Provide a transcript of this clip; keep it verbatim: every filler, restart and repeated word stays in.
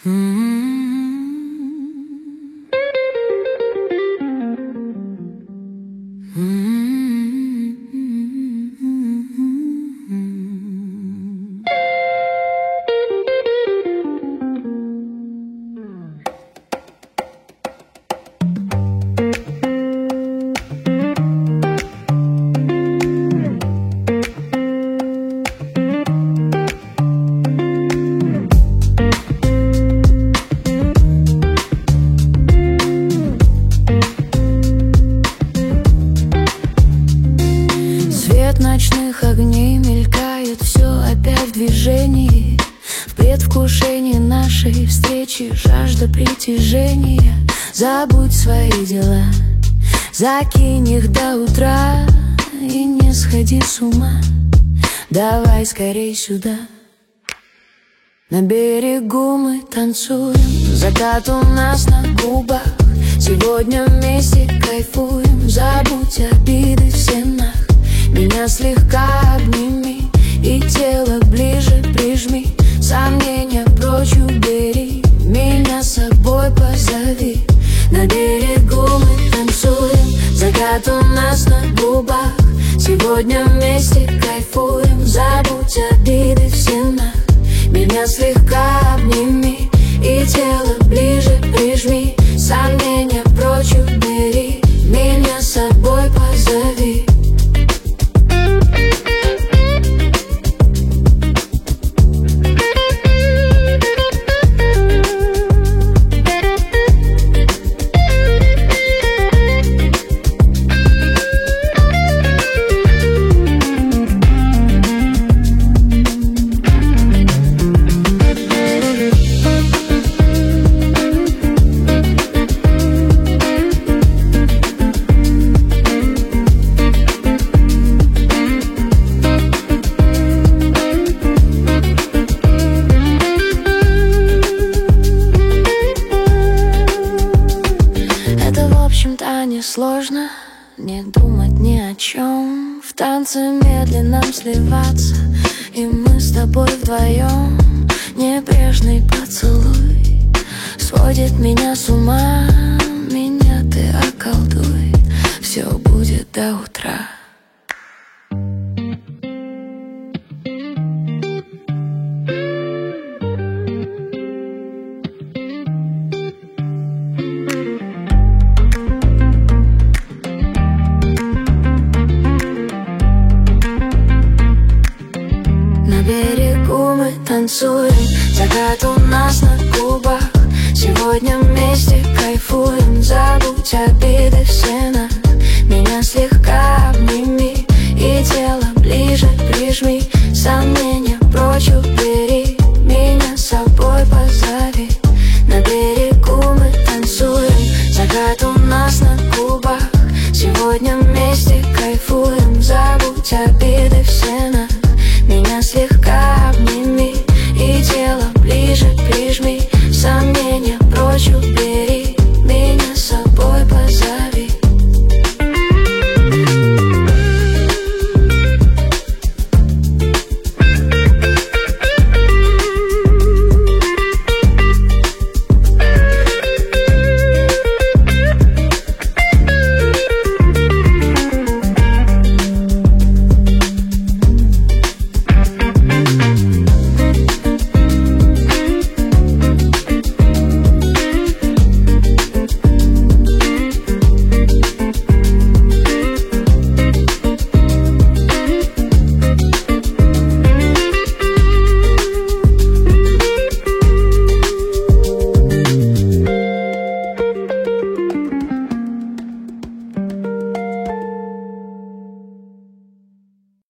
Свет ночных огней мелькает, все опять в движении. В предвкушении нашей встречи жажда притяжения. Забудь свои дела, закинь их до утра и не сходи с ума. Давай скорей сюда. На берегу мы танцуем, закат у нас на губах. Сегодня вместе кайфуем, забудь обиды все нах. Меня слегка обними и тело ближе прижми. Сомнения прочь убери, меня с собой позови. На берегу мы танцуем, закат у нас на губах. Сегодня вместе кайфуем, забудь обиды все нах. Меня слегка обними и тело ближе прижми. Сомнения прочь убери, меня с собой позови. Несложно не думать ни о чем, в танце медленно сливаться, и мы с тобой вдвоем. Небрежный поцелуй сводит меня с ума, меня ты околдуй, все будет до утра. На берегу мы танцуем, закат у нас на губах. Сегодня вместе кайфуем, забудь обиды все нах. Меня слегка обними и тело ближе прижми.